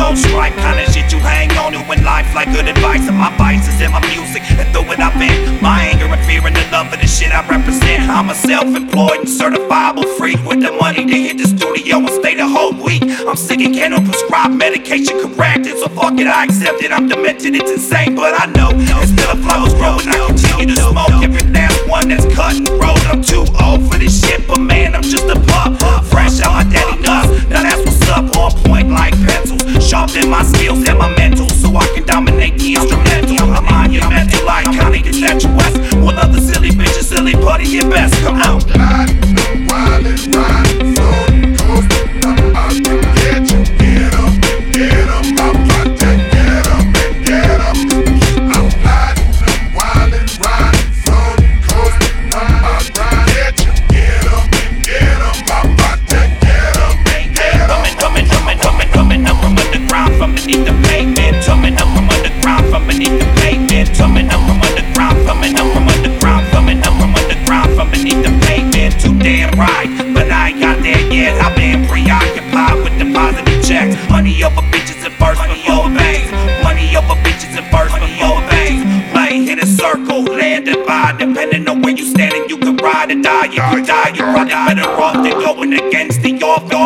no stripe, kinda shit you hang on to in life like good advice. And my vices in my music, and through it I've been. My anger and fear and the love of the shit I represent. I'm a self-employed and certifiable freak with the money to hit the studio and stay the whole week. I'm sick and can't prescribe medication corrected, so fuck it, I accept it. I'm demented, it's insane, but I know it's still a flowers growing. I continue to smoke every last one that's cut and rolled. I'm too old for this shit, but man, I'm just a pup. Fresh out my daddy nuts, now that's what's up. On point like pencils, sharpen my skills and my mental, so I can dominate the instrumental. I'm monumental like Connie the Statuesque. Well, other silly bitches, silly putty, your best, come on. Riding, riding, riding, floating, coasting, I'm out to get you. Get 'em and get 'em, I'm about to get 'em and get 'em. I'm riding, riding, riding, floating, coasting, I'm about to get you. Get 'em and get 'em, I'm about to get 'em and get 'em. Coming up from underground, from beneath the pavement. Coming up from underground, from beneath the pavement. Coming up from underground, coming up from underground, coming up from underground, from beneath the pavement. Too damn right, but I ain't got there yet. I've been preoccupied with depositing checks. Money over bitches and first, money over banks. Money over bitches and first, money over banks. Play, hit a circle, land and buy. Depending on where you standing, you can ride or die. If you die, you're probably better off than going against the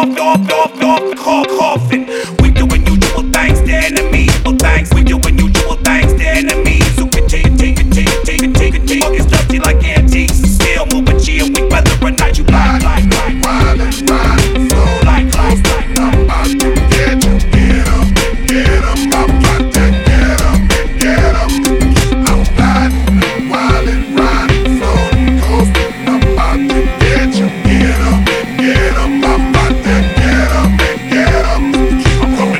coffin. We doing usual things to enemies. We doing usual things to enemies. So continue. It's dusty like antiques and still moving chill. We whether or not you like. Riding, riding, floating, coasting, I'm about to get you. Get 'em and get 'em, I'm about to get 'em and get 'em. I'm riding, riding, floating, coasting, I'm about to get you. Get 'em and get 'em, I'm about to get 'em and get 'em. I'm coming.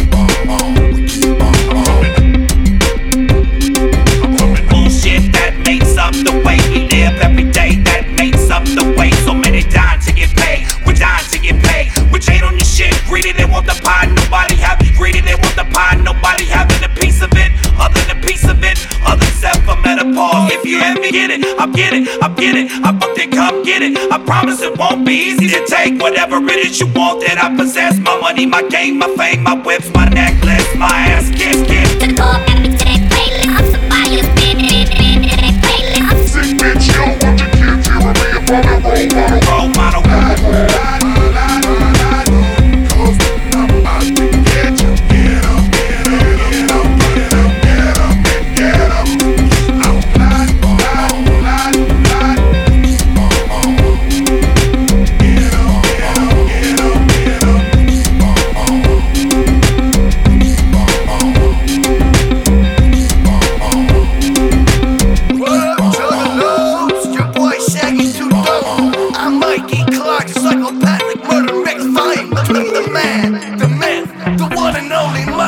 Bullshit that makes up the way we live every day. That makes up the way so many dying to get paid. We're dying to get paid. We hate on your shit. Greedy, they want the pie. Nobody have it. Greedy, they want the pie. Nobody having a piece of it. Other than piece of it. Other except for menopause. If you ever get it, I'll get it. I booked it, come get it. I promise it won't be easy to take whatever it is you want that I possess. My money, my game, my fame, my whips, my necklace, my ass kiss. Sick bitch, you don't want your kids hearing me if I'm a role model. Riding, coasting, I'm about to get you. Get 'em, get 'em, get 'em, get 'em, get 'em and get 'em. I'm riding, riding, get 'em, get 'em, get 'em. What up to the lobes? Your boy Shaggy Too Dope. I'm Mikey Clark, psychopathic murder mix fame. The man, the myth, the one and only